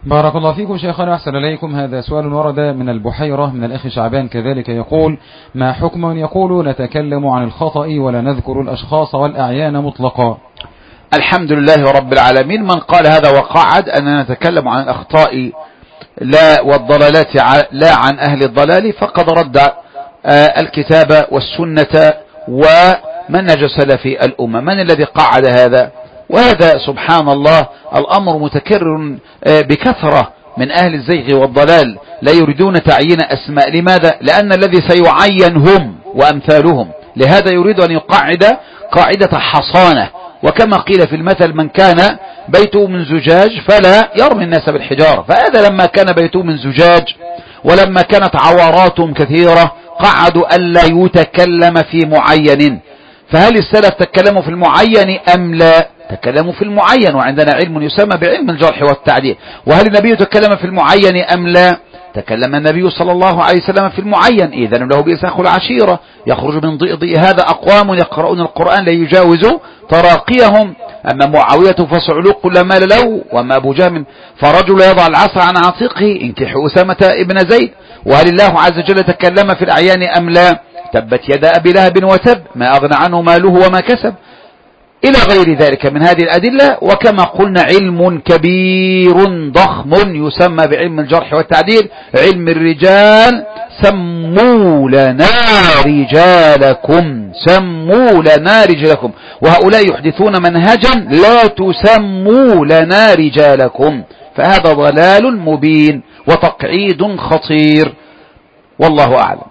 بارك الله فيكم شيخنا، أحسن إليكم. هذا سؤال ورد من البحيرة من الأخ شعبان كذلك، يقول: ما حكم من يقول نتكلم عن الخطأ ولا نذكر الأشخاص والأعيان مطلقا؟ الحمد لله رب العالمين. من قال هذا وقعد أننا نتكلم عن الأخطاء لا والضلالات لا عن أهل الضلال فقد رد الكتاب والسنة ومنهج سلف الأمة. من الذي قعد هذا؟ وهذا سبحان الله الأمر متكرر بكثرة من أهل الزيغ والضلال، لا يريدون تعيين أسماء. لماذا؟ لأن الذي سيعين هم وأمثالهم، لهذا يريد أن يقعد قاعدة حصانة. وكما قيل في المثل: من كان بيته من زجاج فلا يرمي الناس بالحجارة. فهذا لما كان بيته من زجاج ولما كانت عوراتهم كثيرة قعدوا ألا يتكلم في معين. فهل السلف تكلموا في المعين أم لا؟ تكلموا في المعين، وعندنا علم يسمى بعلم الجرح والتعديل. وهل النبي تكلم في المعين أم لا؟ تكلم النبي صلى الله عليه وسلم في المعين. إذن له بئس أخو العشيرة، يخرج من ضئضئ هذا أقوام يقرؤون القرآن لا يجاوز تراقيهم. أما معاوية فصعلوق كل مال له، وما أبو جهم فرجل يضع العصا عن عاتقه انكحوا أسامة ابن زيد. وهل الله عز وجل تكلم في الأعيان أم لا؟ تبت يد أبي لهب وتب ما أغنى عنه ماله وما كسب، إلى غير ذلك من هذه الأدلة. وكما قلنا علم كبير ضخم يسمى بعلم الجرح والتعديل، علم الرجال. سموا لنا رجالكم، سموا لنا رجالكم، وهؤلاء يحدثون منهجا: لا تسموا لنا رجالكم. فهذا ضلال مبين وتقعيد خطير، والله أعلم.